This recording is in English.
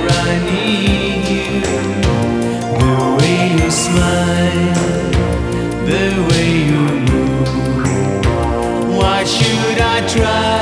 I need you. The way you smile, the way you move. Why should I try?